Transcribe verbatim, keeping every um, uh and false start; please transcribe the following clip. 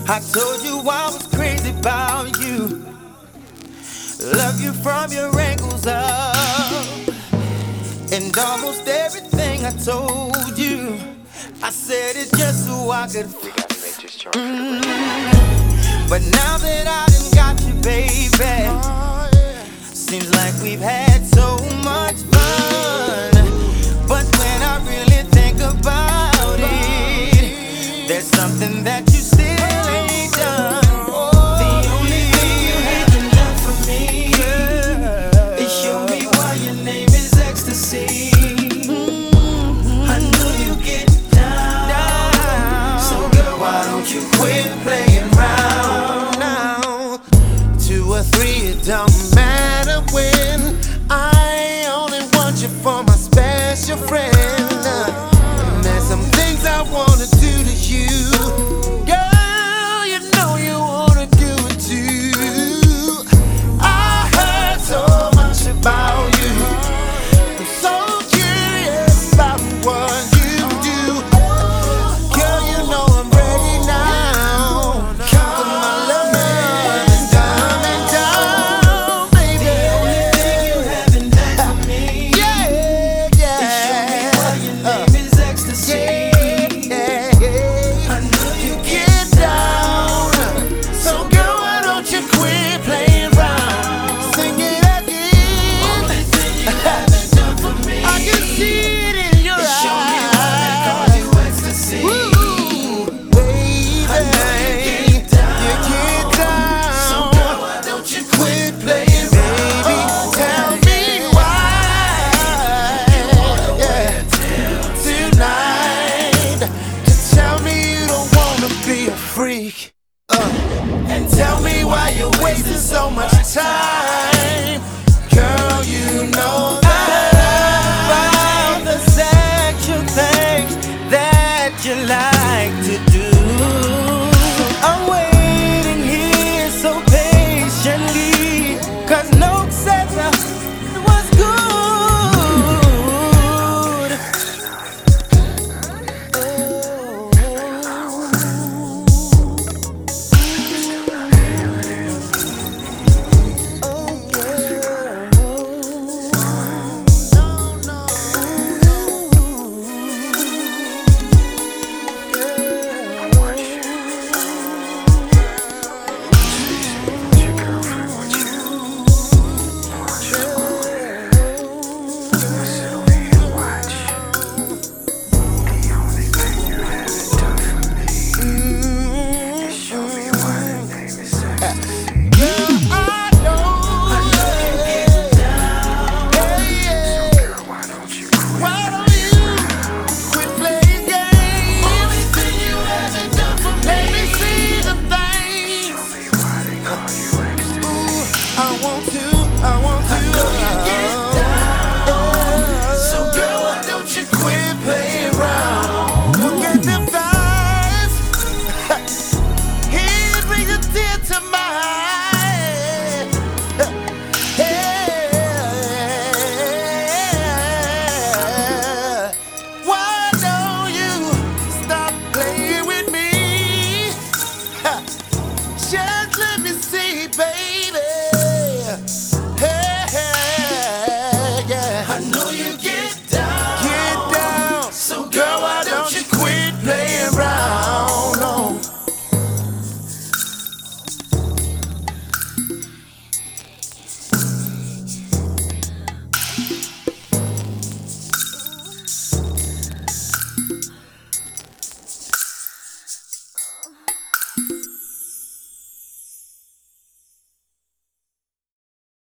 I told you I was crazy about you. Love you from your ankles up. And almost everything I told you, I said it just so I could. Mm. But now that I done got you, baby, seems like we've had so much fun. But when I really think about it, there's something that you still ain't done. The only thing you haven't done for me, girl, is show me why your name is ecstasy. I know you get down, so girl, why don't you quit playing around now? Two or three, it don't matter when. I only want you for my special friend. And there's some things I wanna do to you, girl, you know you wanna do it too. I heard so much about you, I'm so curious about what you do. Girl, you know I'm ready now. Come my love is down and down, baby. The only thing you haven't done for me, yeah, yeah, is show me why your name is ecstasy. Yeah, yeah. I know you get down, so girl, why don't you quit playing around? Sing it again. Only thing you haven't done for me, I can see it in your eyes. Show me why they call you ecstasy. Woo, baby, I know you get down, you get down. So girl, why don't you quit playing around? Baby, tell me why. Yeah, tonight, to tell me you don't wanna be a freak. Uh, and tell me why you're wasting so much time. Girl, you know that about the sexual things that you like to do. I'm waiting here so patiently, cause no says I was good. I want to, I want to. I know you get down, so girl, why don't you quit playing around? Look at them thighs, he brings a tear to my eye. Yeah. Why don't you stop playing with me? Just let me see, baby. Hey, hey, yeah. I know you get